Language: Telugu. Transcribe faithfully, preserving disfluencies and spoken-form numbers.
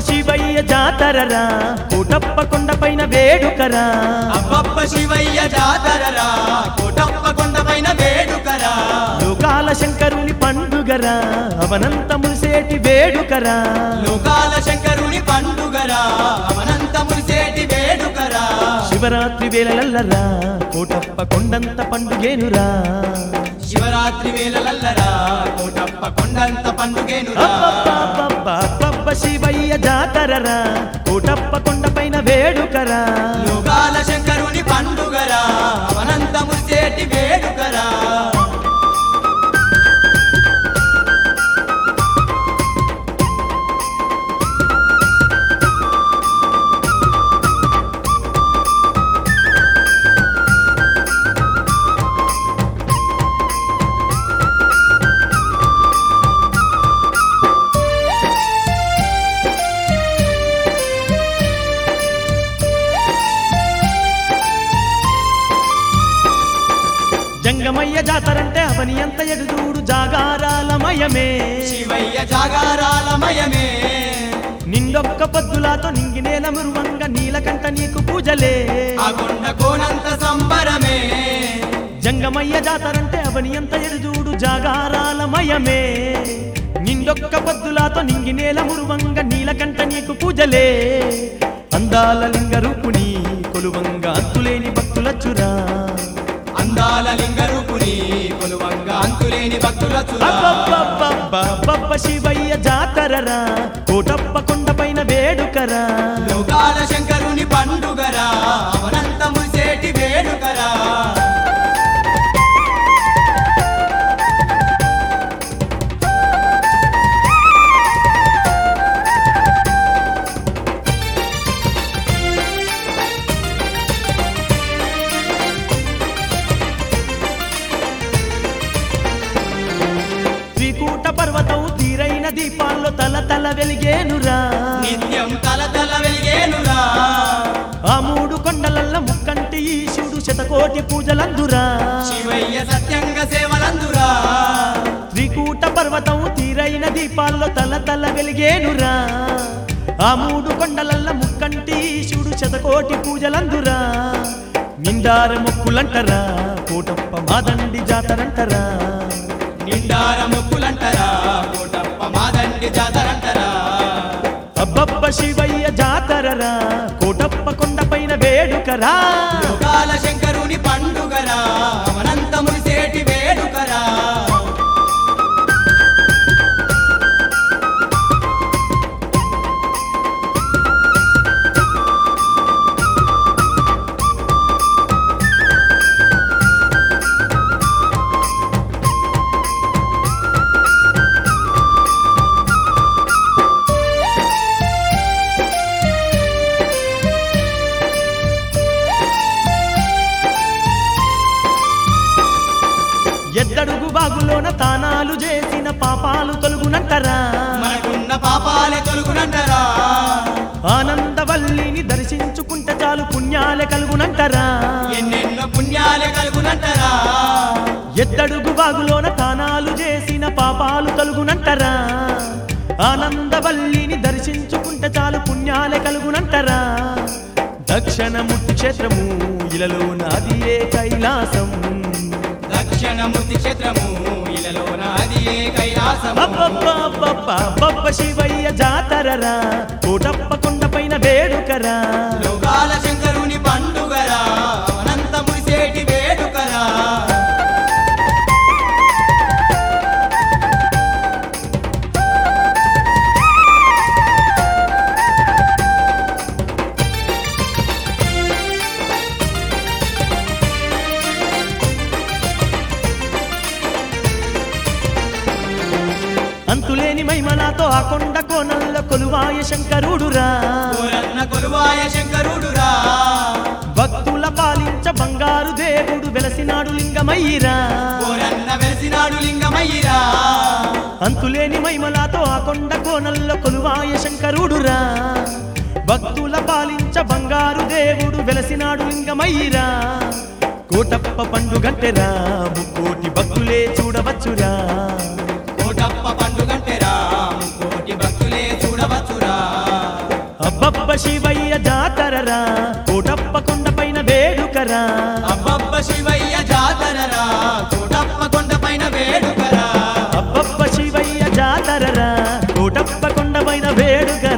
శివయ్య జాతరరా కోటప్ప కొండపైన వేడుకరా అబ్బబ్బ శివయ్య జాతరరా కోటప్ప కొండపైన వేడుకరా లోకాల శంకరుని పండుగరా అవనంత మురిసేటి వేడుకరా లోకాల శంకరుని పండుగరా అవనంత మురిసేటి వేడుకరా శివరాత్రి వేళలల్లరా కోటప్ప కొండంత పండుగేనురా శివరాత్రి వేళలల్లరా కోటప్ప కొండంత పండుగేనురా అబ్బబ్బ శివయ్య జాతరరా కోటప్ప కొండపైన వేడుకరా లోకాల శంకరుని పండుగరా అవనంత మురిసేటి వేడుకరా జంగమయ్య జాతరంటే అవని ఎంత ఎడుదూడు జాగారాలమయమే శివయ్య జాగారాలమయమే నిండొక్క పొద్దులాతో నింగినేల మురువంగ నీలకంఠ నీకు పూజలే ఆ కొండ కోనంత సంబరమే జంగమయ్య జాతరంటే అవని ఎంత ఎడుదూడు జాగారాలమయమే నిండొక్క పొద్దులాతో నింగినేల మురువంగ నీలకంఠ నీకు పూజలే అందాల లింగ రూపుని కొలువంగ అంతులేని భక్తులచ్చురా అందాల లింగ రూపుని కొలువంగా అంతులేని భక్తులచ్చురా అబ్బబ్బబ్బబ్బబ్బ శివయ్య జాతరరా కోటప్ప కొండపైన వేడుకరా లోకాల శంకరుని పండుగరా అవనంత మురిసేటి వేడుకరా త్రికూట పర్వతం తీరైన దీపాల్లో తల తల వెలిగేనురా నిత్యం తల తల వెలిగేనురా ఆ మూడు కొండలల్ల ముక్కంటి ఈశుడు శతకోటి పూజలందురా శివయ్య సత్యంగా సేవలందురా త్రికూట పర్వతం తీరైన దీపాల్లో తల తల వెలిగేనురా ఆ మూడు కొండలల్ల ముక్కంటి ఈశుడు శతకోటి పూజలందురా నిండార మొక్కులంటరా కోటప్ప మాదండి జాతరంటరా నిండార మొక్కులంటరా కోటప్ప మాదండి జాతరంటరా అబ్బబ్బ శివయ్య జాతరరా కోటప్ప కొండపైన వేడుకరా లోకాల శంకరుని పండుగరా అవనంత మురిసేటి వేడుకరా ఎద్దడుగు బాగులోన తానాలు చేసిన పాపాలు తొలుగునంటరా మనకున్న పాపాలే తొలుగునంటరా ఆనందవల్లిని దర్శించుకుంటే చాలు పుణ్యాలే కలుగునంటరా ఎన్నెన్నో పుణ్యాలే కలుగునంటరా ఎద్దడుగు బాగులోన తానాలు చేసిన పాపాలు తొలుగునంటరా ఆనందవల్లిని దర్శించుకుంటే చాలు పుణ్యాలే కలుగునంటరా దక్షిణముట్టి క్షేత్రము ఇలలో నాది ఏ కైలాసం దక్షిణమూర్తి క్షేత్రము ఇలలో నాది ఏ కైలాసము అబ్బబ్బబ్బబ్బబ్బ శివయ్య జాతరరా కోటప్ప కొండపైన వేడుకరా లోకాల శంకరుని పండుగరా అనంత మురిసేటి వేడుకరా అంతులేని మహిమలతో ఆ కొండ కోనల్ల కొలువాయ శంకరుడురా కోరన్న కొలువాయ శంకరుడురా భక్తుల పాలించ బంగారు దేవుడు వెలసినాడు లింగమయ్యిరా కోరన్న వెలిసినాడు లింగమయ్యిరా అంతులేని మహిమలతో ఆ కొండ కోనల్ల కొలువాయ శంకరుడురా భక్తుల పాలించ బంగారు దేవుడు వెలసినాడు లింగమయ్యిరా కోటప్ప పండుగంటెరా ముక్కోటి భక్తులే చూడవచ్చురా కోటప్ప పండుగంటెరా కోటి భక్తులే చూడవచ్చురా శివయ్య జాతరరా కోటప్ప కొండ పైన వేడుకరా అబ్బబ్బ శివయ్య జాతరరా కోటప్ప కొండ పైన వేడుకరా అబ్బబ్బ శివయ్య జాతరరా కోటప్ప కొండ పైన వేడుకరా